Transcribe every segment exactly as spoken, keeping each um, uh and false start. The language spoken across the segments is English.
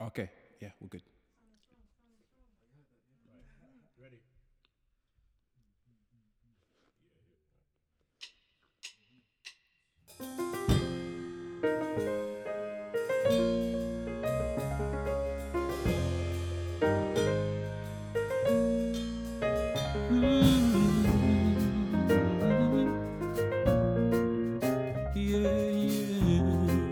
Okay, yeah, we're good. Ready? Yeah, yeah.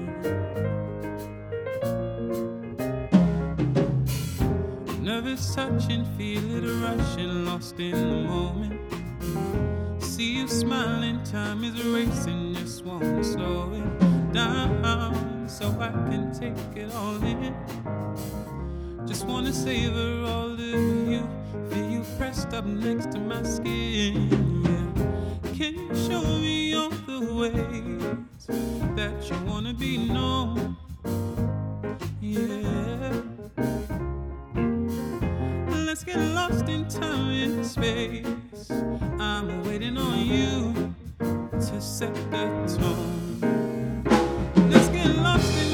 Nervous touching, feel it rushing, lost in the moment. See you smiling, time is racing, just wanna slow it down so I can take it all in. Just wanna savor all of you, feel you pressed up next to my skin. Yeah. Can you show me all the ways that you wanna be known? Yeah. Let's get lost in time and space. I'm waiting on you to set the tone. Let's get lost in